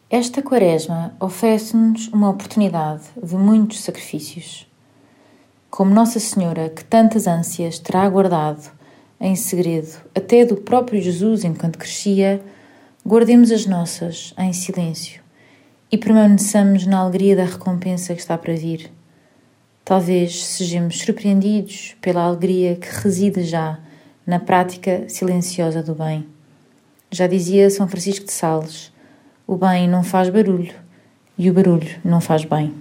Esta Quaresma oferece-nos uma oportunidade de muitos sacrifícios. Como Nossa Senhora, que tantas ânsias terá aguardado em segredo até do próprio Jesus enquanto crescia, guardemos as nossas em silêncio e permaneçamos na alegria da recompensa que está para vir. Talvez sejamos surpreendidos pela alegria que reside já na prática silenciosa do bem. Já dizia São Francisco de Sales: o bem não faz barulho e o barulho não faz bem.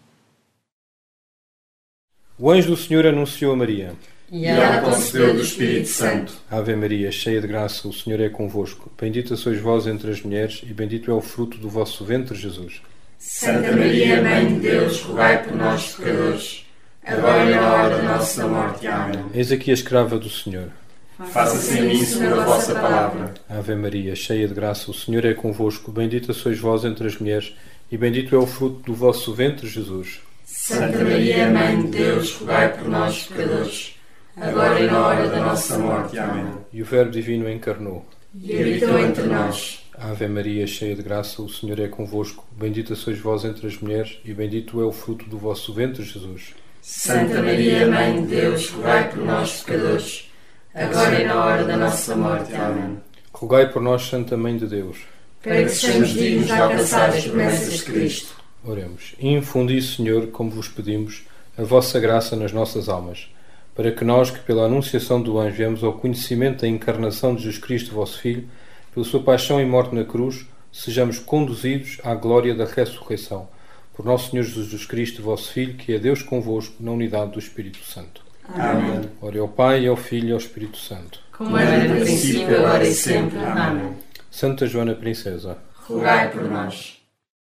O anjo do Senhor anunciou a Maria. E ela concebeu do Espírito Santo. Ave Maria, cheia de graça, o Senhor é convosco. Bendita sois vós entre as mulheres e bendito é o fruto do vosso ventre, Jesus. Santa Maria, Mãe de Deus, rogai por nós, pecadores, agora e na hora da nossa morte. Amém. Eis aqui a escrava do Senhor. Faça-se em mim segundo a vossa palavra. Ave Maria, cheia de graça, o Senhor é convosco. Bendita sois vós entre as mulheres e bendito é o fruto do vosso ventre, Jesus. Santa Maria, Mãe de Deus, rogai por nós, pecadores, agora e na hora da nossa morte. Amém. E o Verbo Divino encarnou E habitou entre nós. Ave Maria, cheia de graça, o Senhor é convosco. Bendita sois vós entre as mulheres e bendito é o fruto do vosso ventre, Jesus. Santa Maria, Mãe de Deus, rogai por nós, pecadores, agora e na hora da nossa morte. Amém. Rogai por nós, Santa Mãe de Deus, para que sejamos dignos de alcançar as promessas de Cristo. Oremos. Infundi, Senhor, como vos pedimos, a vossa graça nas nossas almas, para que nós, que pela anunciação do anjo viemos ao conhecimento da encarnação de Jesus Cristo, vosso Filho, pela sua paixão e morte na cruz, sejamos conduzidos à glória da ressurreição. Por nosso Senhor Jesus Cristo, vosso Filho, que é Deus convosco, na unidade do Espírito Santo. Amém. Ore ao Pai, ao Filho e ao Espírito Santo. Como era no princípio, agora e sempre. Amém. Santa Joana Princesa, rogai por nós.